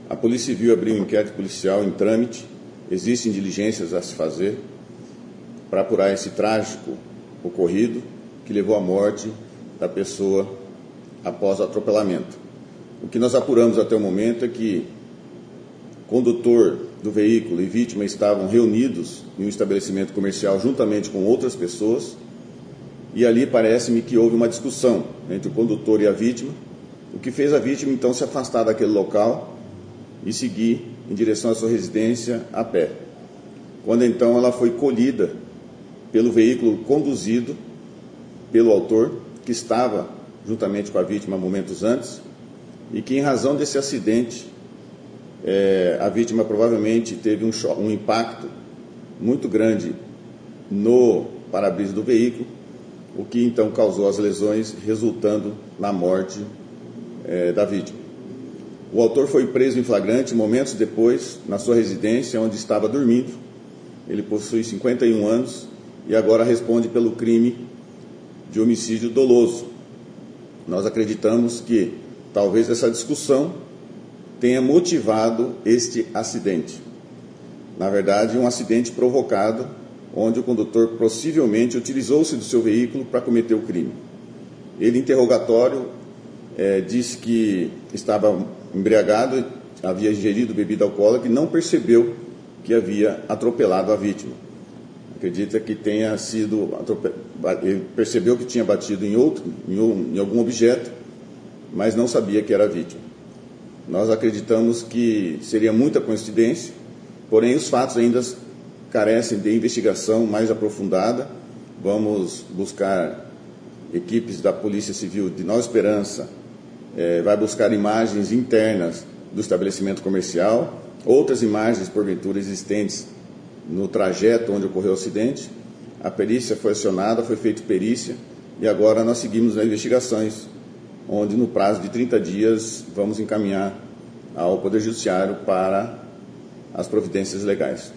A Polícia Civil abriu um inquérito policial em trâmite, existem diligências a se fazer para apurar esse trágico ocorrido que levou à morte da pessoa após o atropelamento. O que nós apuramos até o momento é que o condutor do veículo e vítima estavam reunidos em um estabelecimento comercial juntamente com outras pessoas, e ali parece-me que houve uma discussão entre o condutor e a vítima, o que fez a vítima então se afastar daquele local e seguir em direção à sua residência a pé. Quando então ela foi colhida pelo veículo conduzido pelo autor, que estava juntamente com a vítima momentos antes, e que em razão desse acidente a vítima provavelmente teve um impacto muito grande no para-brisa do veículo, o que então causou as lesões, resultando na morte da vítima. O autor foi preso em flagrante momentos depois, na sua residência, onde estava dormindo. Ele possui 51 anos e agora responde pelo crime de homicídio doloso. Nós acreditamos que talvez essa discussão tenha motivado este acidente. Na verdade, um acidente provocado, onde o condutor possivelmente utilizou-se do seu veículo para cometer o crime. Ele, em interrogatório, disse que estava embriagado, havia ingerido bebida alcoólica e não percebeu que havia atropelado a vítima. Acredita que tenha sido ele percebeu que tinha batido em algum objeto, mas não sabia que era a vítima. Nós acreditamos que seria muita coincidência, porém os fatos ainda carecem de investigação mais aprofundada. Vamos buscar equipes da Polícia Civil de Nova Esperança, vai buscar imagens internas do estabelecimento comercial, outras imagens porventura existentes no trajeto onde ocorreu o acidente. A perícia foi acionada, foi feita perícia e agora nós seguimos as investigações, onde no prazo de 30 dias vamos encaminhar ao Poder Judiciário para as providências legais.